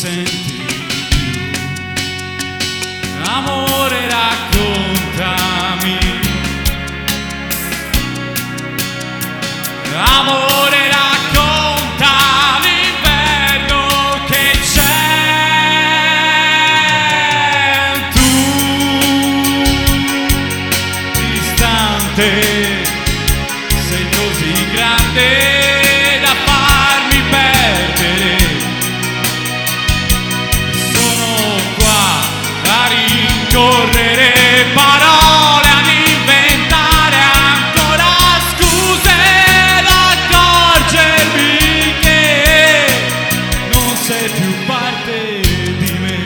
senti più. Amore, raccontami. Amore, racconta l'inverno che c'è. Tu, distante, sei così grande da farmi perdere. Sono qua a rincorrere parole, ad inventare ancora scuse, ad accorgermi che non sei più parte di me.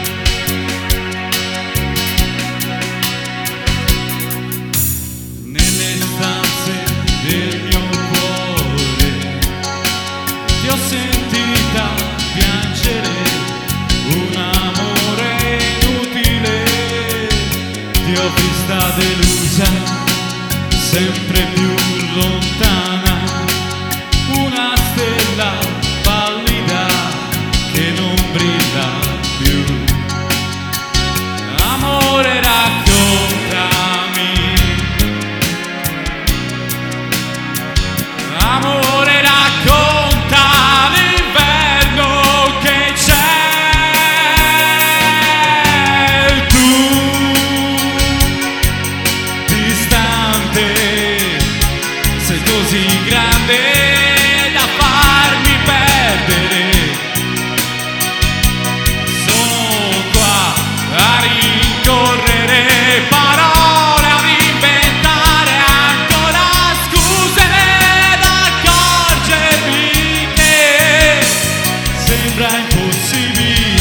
Nelle stanze del mio cuore ti ho sentita piangere, un amore inutile, ti ho vista delusa, sempre più lontana, una stella pallida che non brilla più. Amore, raccontami. Amore, racconta l'inverno che c'è. Tu, distante, sei così grande da farmi perdere. Sono qua a rincorrere parole, ad inventare ancora scuse, ad accorgermi che sembra impossibile